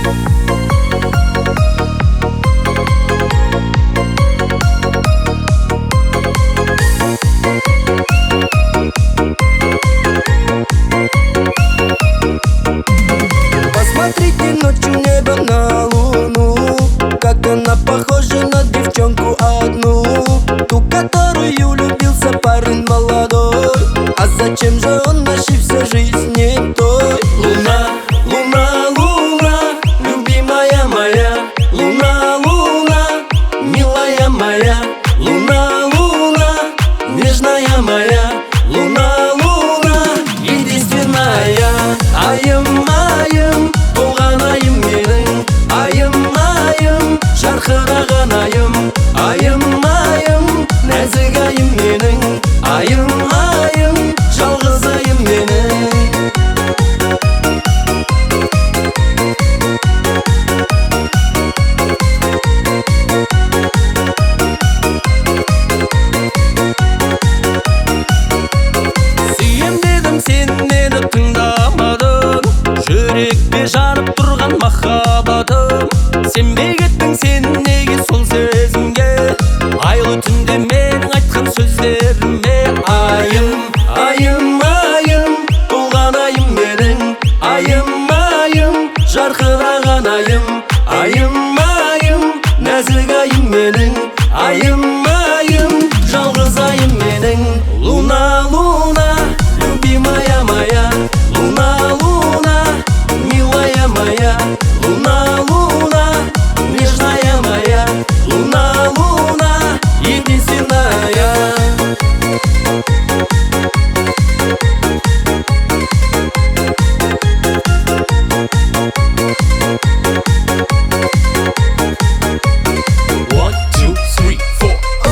Посмотрите ночью небо на луну, как она похожа на девчонку одну, ту, которую любился парень молодой. А зачем же он нашився жизнь не той? Луна, луна, луна, любимая моя, луна, луна, милая моя, луна, луна, нежная моя, луна, луна, единственная. Айым, туған айым менің, айым, жарқыраған айым, нәзік айым менің, айым, жалғыз айым менің. Сүйем дедім, сен мені тыңдамадың, жүректе жанып тұрған махаббатым. Сенбей кеттің сен неге сол сезімге, айлы түнде менің айтқан сөздеріме. Айым, туған айым менің, айым, жарқыраған айым, нәзік айым менің, айым, жалғыз айым менің. Луна, луна, любимая моя, луна, луна, милая моя, луна, луна, нежная моя, луна, луна, единственная. One, two, three, four.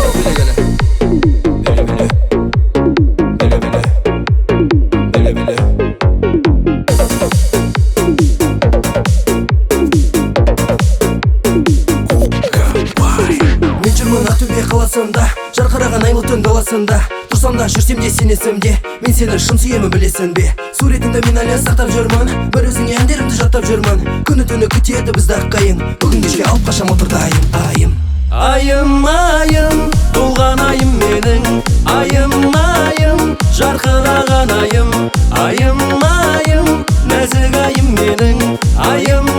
Мен жүрмін Ақтөбе қаласында, жарқыраған айлы түн даласында. Тұрсам да жүрсем де сен есімде, мен сені шын сүйемін білесің бе. Суретіңді мен әлі сақтап жүрмін, бір өзіңе әндерімді жаттап жүрмін. Күні түні күтеді бізді аққайың, бүгін кешке алып қашам отырды айым. Айым, туған айым менің, айым, жарқыраған айым, нәзік айым менің, айым,